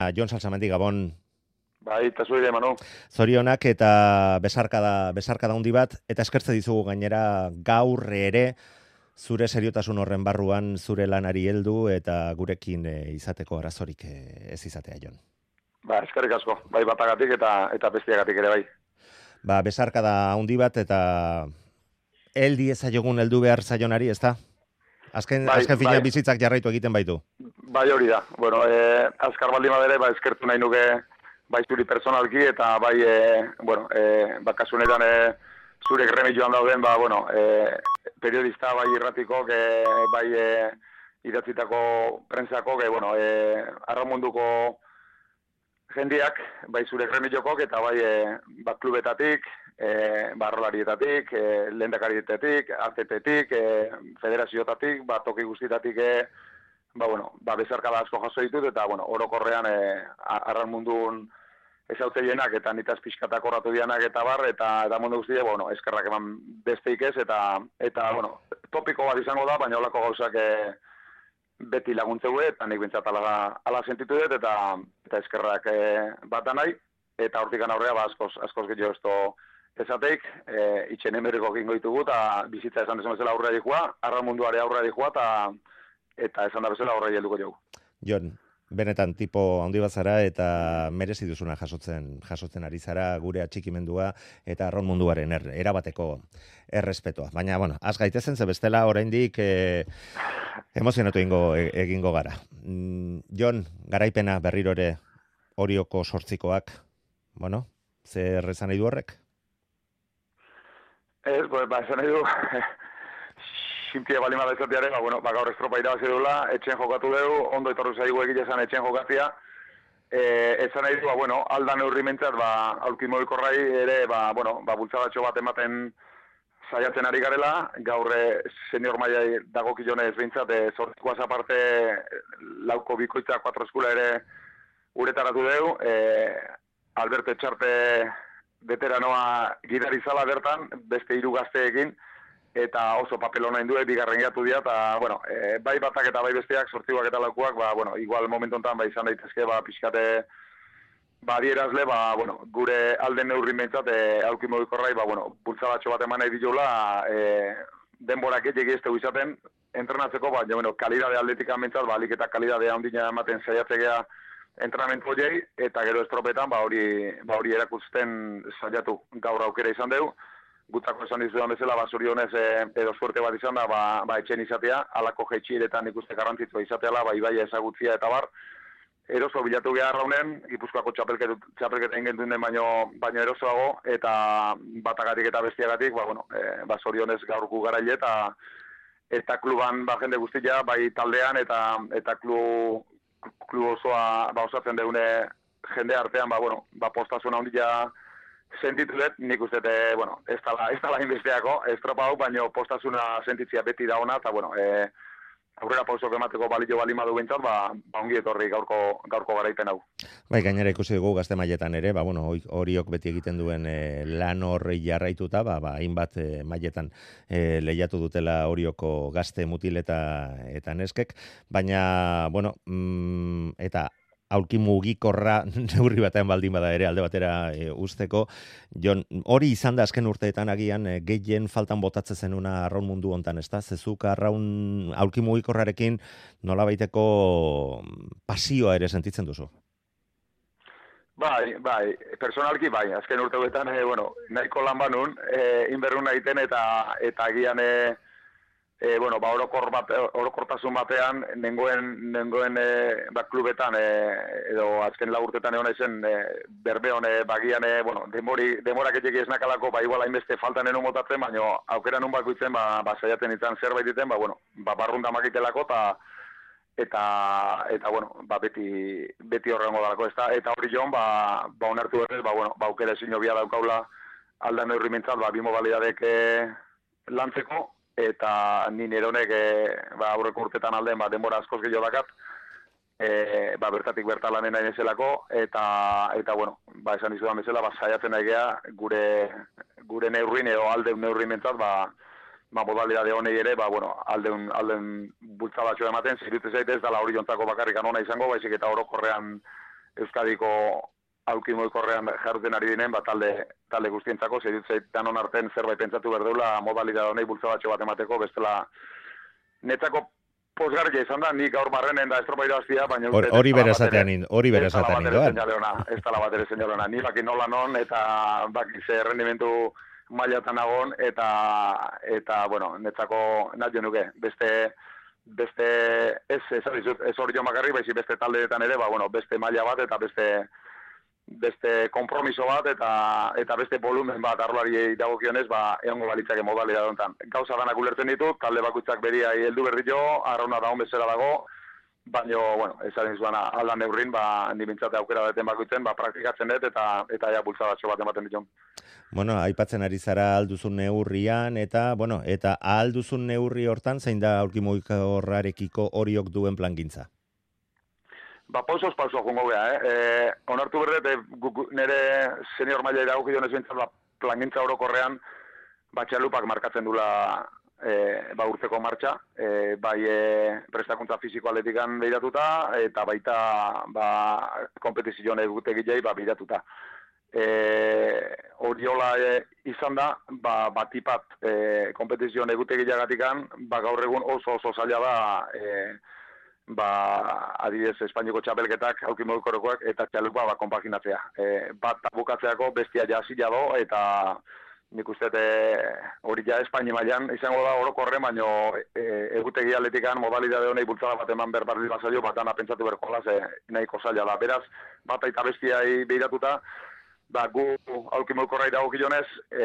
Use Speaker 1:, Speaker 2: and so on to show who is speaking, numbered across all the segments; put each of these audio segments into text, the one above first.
Speaker 1: Jon Salsamendi Gabon.
Speaker 2: Bai, eta zure Manu.
Speaker 1: Zorionak eta besarkada handi bat, eta eskertze dizugu gainera gaur ere zure seriotasun horren barruan zure lanari heldu eta gurekin izateko arazorik ez izatea, Jon.
Speaker 2: Ba, eskerrik asko, bai batagatik eta bestiagatik ere bai.
Speaker 1: Ba, besarkada handi bat eta heldi ezaiogun heldu behar zaionari, ezta? Azken finean bizitzak jarraitu egiten baitu.
Speaker 2: Bai hori da. Bueno, azkar baldin badere, eskertu nahi nuke bai zuri personalki eta bai, kasunetan zure gremioan dauden, periodista bai irratiko, bai idatzitako prentsako, arramunduko jendiak, bai zure gremiokok eta bai klubetatik, barrolarietatik, lehendakarietatik, ATP-tik, federazioetatik, toki guztietatik, bezarkada asko jaso ditut, eta, orokorrean arran mundun ezauteienak eta nitaz pixkatak horratu dianak eta bar, eta mundu guztia, eskerrak eman besteik ez, eta topiko bat izango da, baina holako gauzak beti laguntzeu, eta nik bintzat ala sentitu dut, eta eskerrak bat da nahi, eta hortikan aurrea, askoz gehiago esto esateik, itxen emerriko gingo ditugu, eta bizitza esan dezen bezala aurrea dikua, arra munduare aurrea dikua, eta esan da bezala aurrea helduko dugu.
Speaker 1: Jon, benetan tipo handi bat zara eta merezi duzuna jasotzen ari zara gure atxikimendua eta arraun munduaren erabateko errespetoa. Baina, az gaitezen ze bestela oraindik emozionatu egingo gara. Jon, garaipena berriro ere Orioko 8koak, zer esan nahi du horrek?
Speaker 2: Ez, esan nahi du, sinpia bali mada izatearen, gaur estropa irabazi dula, etxen jokatu dugu, ondo etorru zaigu egile esan etxen jokatzia. Esan nahi du, aldan eurri mentzat, aulkimoikorrai ere, bultzadatxo bat ematen saiatzen ari garela, gaur senior mailai dagokionez behintzat, sortikoaz aparte lauko bikoitza 4 eskula ere uretaratu dugu, Alberto Etxarte veteranoa gidari zala bertan, beste 3 gazteekin, eta oso papelona indue, bigarren gehiatu dira, eta, bai batak eta bai besteak, sortikoak eta laukuak, igual momentu enten, izan daitezke, pixkate, adierazle, gure alden neurrin behintzat, aulkimoikorrai, bultzadatxo bat eman nahi ditula, denborak etxegi ez tegu izaten, entrenatzeko, kalidade atletikan behintzat, alik eta kalidade handina ematen saiatzegea entrenamentu horiei, eta gero estropetan, hori erakusten saiatu gaur aukera izan dugu, gutako esan dizudan bezala, zorionez edo suerte bat izan da, etxen izatea, alako jeitxiretan ikuste garrantzitsua izateala, ibai ezagutzia eta bar, eroso bilatu geha arraunen, Gipuzkoako txapelketa ingen duen baino erosoago, eta batagatik eta bestiagatik, zorionez gaurku garaile, eta kluban jende guztia, bai taldean, eta klub osoa osatzen deune jende artean, postasuna handia sentitu dut, nik uste, ez dala inbesteako, estropa hau, baina postasuna sentitzia beti da ona, eta, aurrera pausok emateko balio balimadu bintzat, ongi etorri gaurko garaipen hau.
Speaker 1: Bai, gainera ikusi dugu gazte mailetan ere, Oriok beti egiten duen lan horri jarraituta, hainbat mailetan lehiatu dutela Orioko gazte mutil eta neskek, baina, eta aulki mugikorra neurri batean baldin bada ere alde batera usteko. Jon, hori izan da azken urteetan agian gehien faltan botatzen zenuna arraun mundu hontan, ezta? Zezuk arraun aulki mugikorrarekin nolabaiteko pasioa ere sentitzen duzu?
Speaker 2: Bai, personalki bai, azken urteetan nahiko lan banun, inberrun egiten eta agian orokortasun batean, nengoen klubetan, edo azken lagurtetan egon izen, berbeon, bagian, demorak etxeki esnakalako, igual hainbeste faltan enu motatzen, baina aukera nun bakoitzen, saiatzen izan zerbait iten, barrunda makitelako, eta beti horrengo dalako, eta hori joan, onartu berrez, aukera ezin obia daukaula, aldan neurri mintzat, bi modalidadek lantzeko, eta nire honek aurreko urtetan alden denbora askoz gehiago dakat, bertatik bertalanen nahi nezelako, eta esan dizudan bezala, saiatzen nahi geha, gure neurrin edo aldeun neurrin mentzat, modalidade honei ere, aldeun bultzabatxo ematen, zirutze zaitez, dala hori jontzako bakarrikan ona izango, baizik eta orokorrean Euskadiko aulki mugikorrean jarduten ari dinen, talde guztientzako, zait danon arten zerbait pentsatu behar deula, modalidade honei bultzadatxo bat emateko, bestela netzako posgarria izan da, nik gaur barrenen da estropairo hastia, baina
Speaker 1: hori bere esatean indo,
Speaker 2: ez tala bat ere seinalona. Ni baki nola non, eta baki ze rendimentu mailatan agon, eta bueno, netzako nahi nuke, beste ez hori jo makarri, baizi beste taldeetan ere, bueno, beste maila bat, eta beste kompromiso bat, eta beste volumen bat arlari dagokionez, egongo balitzake modalidade honetan. Gauza danak ulertzen ditut, talde bakuitzak beriai heldu berri jo, arrauna da hon bezala dago, baina, bueno, esaten zuana aldan neurrin, ni bintzate aukera deten bakuitzen, praktikatzen dut, eta ja bultzadatxo bat ematen ditu.
Speaker 1: Bueno, aipatzen ari zara alduzun neurrian, eta alduzun neurri hortan, zein da aulki mugikorrarekiko Oriok duen plangintza?
Speaker 2: Pausoz jongo geha, onartu berdet, nire senior maila dagokionez bintzat, plangintza orokorrean, txalupak markatzen dula urteko martxa, bai prestakuntza fisiko atletikan behiratuta, eta baita kompetizioan egutegilei behiratuta. Oriola izan da, batipat kompetizioan egutegilagatikan, gaur egun oso zaila da, adibidez Espainiako txapelketak, aulki mugikorrekoak, eta txalupa konpaginatzea. Bat bukatzeako bestia jasila do, eta nik uste hori ja Espainia mailan izango da orokorre, baino egutegi atletikan modalidade honei bultzada bat eman berbarri bazaio, batana pentsatu berkola, nahiko zaila da. Beraz, bat eta bestiai behiratuta, gu aulki mugikorrai dagokionez,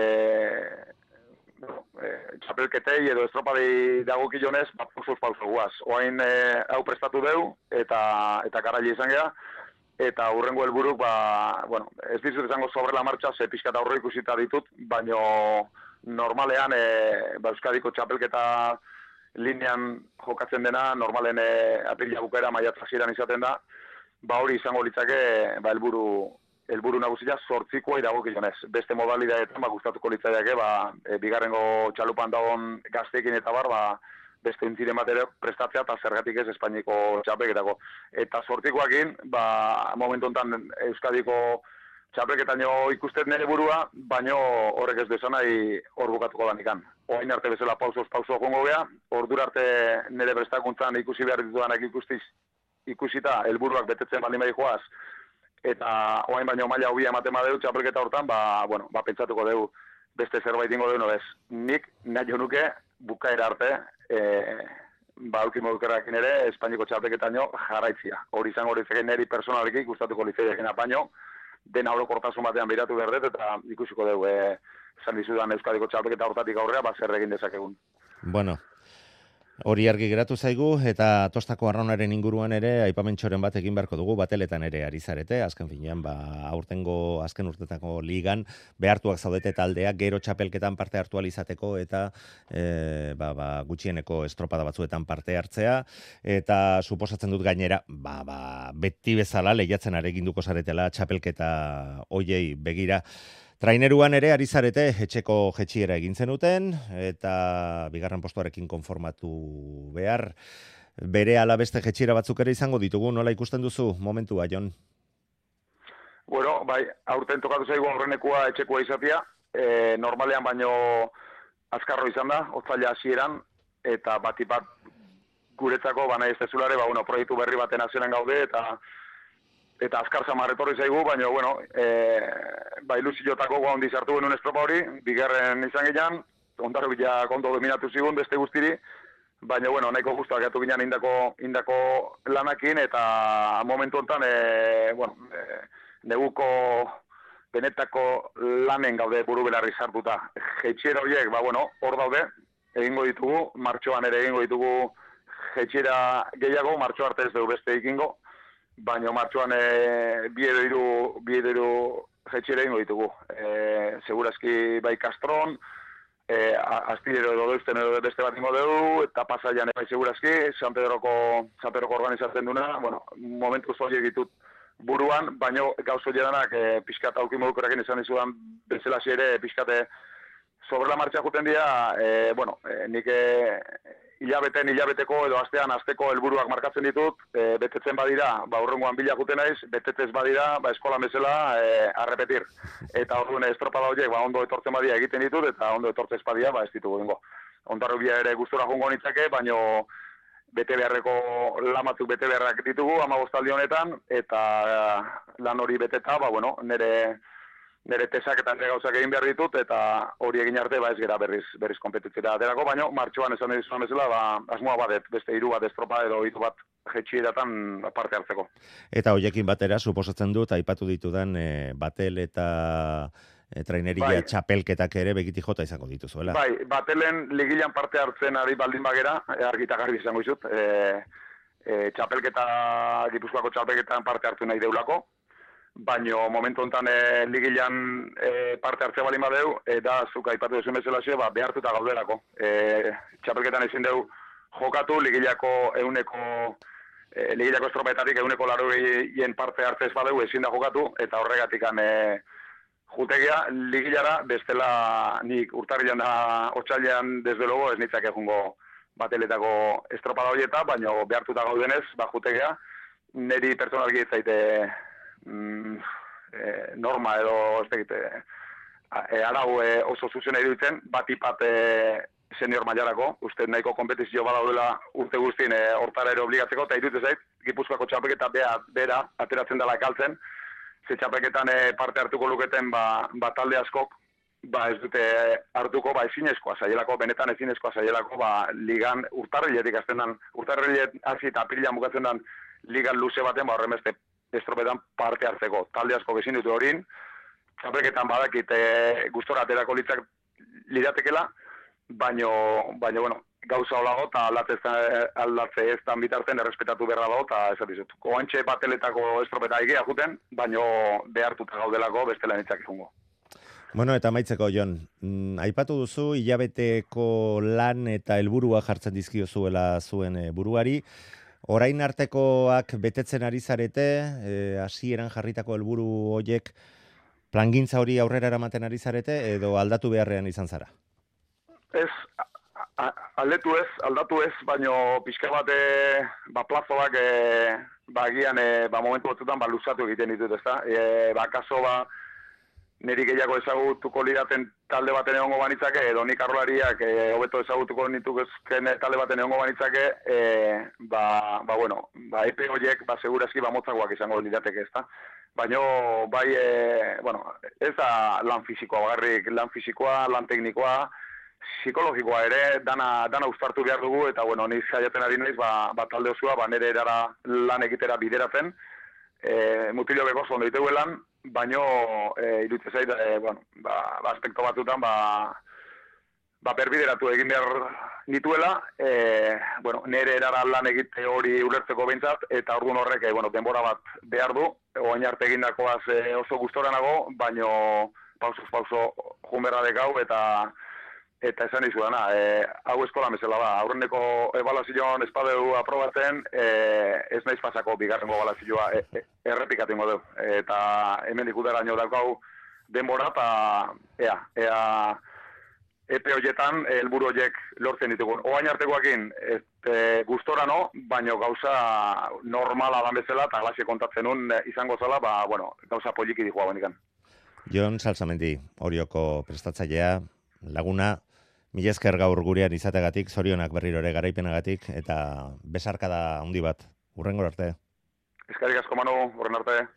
Speaker 2: txapelketei edo estropadei dagokionez, pausuz guaz. Oain hau prestatu deu, eta garaile izan geha, eta hurrengo helburuk, ez dizut izango sobre la marcha, ze pixka eta aurre ikusita ditut, baino normalean Euskadiko txapelketa linean jokatzen dena, normalen apirila bukera maiatza hasieran izaten da, hori izango litzake helburu nagusia zortzikoa iragokionez. Beste modalidadeetan gustatuko litzaiake, bigarrengo txalupan dagoen gazteekin eta beste intziren bat ere prestatzea eta zergatik ez Espainiko txapelketako. Eta zortzikoakin, momentu honetan Euskadiko txapelketaino ikustet nire burua, baino horrek ez dezan nahi hor bukatuko danikan. Oain arte bezala pauso jongo geha, ordura arte nire prestakuntzan ikusi behar ditudanak ikusita helburuak betetzen baldin bai joaz, eta oain baino maila hobia ematen badeu txapelketa hortan, pentsatuko deu beste zerbait ingo deu nobez. Nik nahi nuke bukaera arte, aulki mugikorrarekin ere, Espainiko txapelketaino jarraitzia. Hori izango litzake niri personaliki gustatuko litzailekin apaino, dena orokortasun batean behiratu berdet, eta ikusiko dugu, esan dizudan Euskadiko txapelketa hortatik aurrea, zer egin dezakegun.
Speaker 1: Bueno, hori argi geratu zaigu, eta Tostako arraunaren inguruan ere, aipamentxoren bat egin beharko dugu, bateletan ere ari zarete, azken finean, aurtengo azken urtetako ligan, behartuak zaudete taldeak, gero txapelketan parte hartu alizateko, eta gutxieneko estropada batzuetan parte hartzea, eta suposatzen dut gainera, beti bezala lehiatzen areginduko zaretela txapelketa hoiei begira. Traineruan ere ari zarete etxeko jetxiera egin zenuten, eta bigarren postuarekin konformatu behar. Bere ala beste jetxiera batzuk ere izango ditugu, nola ikusten duzu momentua, Jon?
Speaker 2: Bueno, aurten tokatu zaigu aurrenekua etxekoa izatea, normalean baino azkarro izan da, otzaila hasieran, eta batipat guretzako, nahi ez tezulare, proiektu berri baten hasieran gaude, eta azkar zamarretorri zaigu, baina, ilusiotako handiz hartu genuen estropa hori, bigarren izan gehian, ondaro bila kondo dominatu zigun beste guztiri, baina, nahiko guztuak gatu ginen indako lanakin, eta momentu honetan, neguko benetako lanen gaude buru belarri sartuta. Jetxiera horiek, hor daude, egingo ditugu, martxoan ere egingo ditugu jetxiera gehiago, martxo arte ez dugu beste ikingo, baina martxoan bi edo hiru jetxiera egingo ditugu. Segurazki bai Kastron, Astillero edo Deusten edo beste bat ingo dugu, eta Pasaian bai segurazki, San Pedroko organizatzen duna, momentu zoiek ditut buruan, baina gauzo jedanak pixkat aulki mugikorrekin izan dizudan bezalasi ere pixkate sobre la marcha juten dira, nik hilabeteko edo asteko helburuak markatzen ditut, betetzen badira, hurrengoan bila juten naiz, betetez badira, eskola bezala, arrepetir. Eta orduan estropada horiek, ondo etortzen badia egiten ditut, eta ondo etortzez badia, ez ditugu dengo. Ondarrubia ere gustora jongo nitzake, baino bete beharreko lamatzuk bete beharrak ditugu 15 aldi honetan, eta lan hori beteta, nire tesak eta nire gauzak egin behar ditut, eta hori egin arte ez gera berriz kompetitzera aterako, baina martxoan esan edizuna bezala, asmoa badet, beste 3 bat estropa edo 2 bat jetxieratan parte hartzeko.
Speaker 1: Eta hoiekin batera, suposatzen dut, aipatu ditudan batel eta traineria txapelketak ere begiti jota izango dituzuela.
Speaker 2: Bai, batelen ligilan parte hartzen ari baldin bagera, argita garbi izango izut, txapelketa, Gipuzkoako txapelketan parte hartu nahi deulako, baino momentu honetan ligilan parte hartzea balin badeu, da zuk aipatu duzun bezala behartuta gaudelako. Txapelketan ezin deu jokatu, ligilako estropaetatik 80% parte hartzez badeu ezin da jokatu, eta horregatik jutegia ligilara, bestela nik urtarrilan da otsailean desde logo ez nitzake jungo bateletako estropada horieta, baino behartuta gaudenez, jutegia, niri pertsonalki ez zaite norma edo ez tegite arau oso zuzena iruditzen, batipat senior mailarako, uste nahiko kompetizio badaudela urte guztien hortara ere obligatzeko, eta iruditzen zait, Gipuzkoako txapelketa bera ateratzen dela kaltzen, ze txapelketan parte hartuko luketen talde askok, ez dute hartuko ezinezkoa zaielako, benetan ezinezkoa zaielako, ligan urtarriletik azten dan, urtarrilet hasi eta apirilan bukatzen dan ligan luze baten, horremeste estropetan parte hartzeko. Talde asko ezin dute horin, txapelketan badakit gustora aterako liratekela, baino, gauza holago, eta aldatze ez dan bitartzen errespetatu beharra dago, eta ez dizut. Oantxe bateletako estropeta egea juten, baino behartuta gaudelako bestela nitzak izungo.
Speaker 1: Bueno, eta amaitzeko, Jon, aipatu duzu, hilabeteko lan eta helburua jartzen dizkiozuela zuen buruari, orain artekoak betetzen ari zarete, hasieran jarritako helburu horiek plangintza hori aurrera eramaten ari zarete, edo aldatu beharrean izan zara?
Speaker 2: Ez, aldatu ez, baino pixka bat plazoak agian momentu batzutan luzatu egiten ditut, ezta? Kaso niri gehiago ezagutuko liraten talde baten egongo banitzake, edo nik arrolariak hobeto ezagutuko nituzken talde baten egongo banitzake, epe horiek segurazki motzagoak izango lirateke, ezta? Baina, ez da lan fisikoa bagarrik, lan fisikoa, lan teknikoa, psikologikoa ere, dana uztartu behar dugu, eta ni saiatzen ari naiz, talde osua, nire erara lan egitera bideratzen, mutilo beko ondo ditugu lan, baino iruditzen zait, aspekto batzutan, berbideratu egin behar nituela, nire erara lan egite hori ulertzeko behintzat, eta orduan horrek, denbora bat behar du, oain arte egindakoaz oso gustora nago, baino pauso junberra dekau, eta esan izu dana, hau eskola mesela aurreneko ebaluazioan espadeu aprobatzen, ez naiz pasako bigarrengo ebaluazioa errepikatzen du. Eta hemen dikutera nio daukau denbora, eta ea epe horietan helburu horiek lortzen ditugun. Oain artekoakin gustora no, baino gauza normala dan bezala, eta galaxia kontatzen nun izango zela, gauza poliki dihua benikan.
Speaker 1: Jon Salsamendi, Orioko prestatzailea, laguna, mila esker gaur gurean izategatik, zorionak berriro ere garaipenagatik, eta besarkada handi bat, hurrengor arte.
Speaker 2: Eskerrik asko Manu, hurren arte.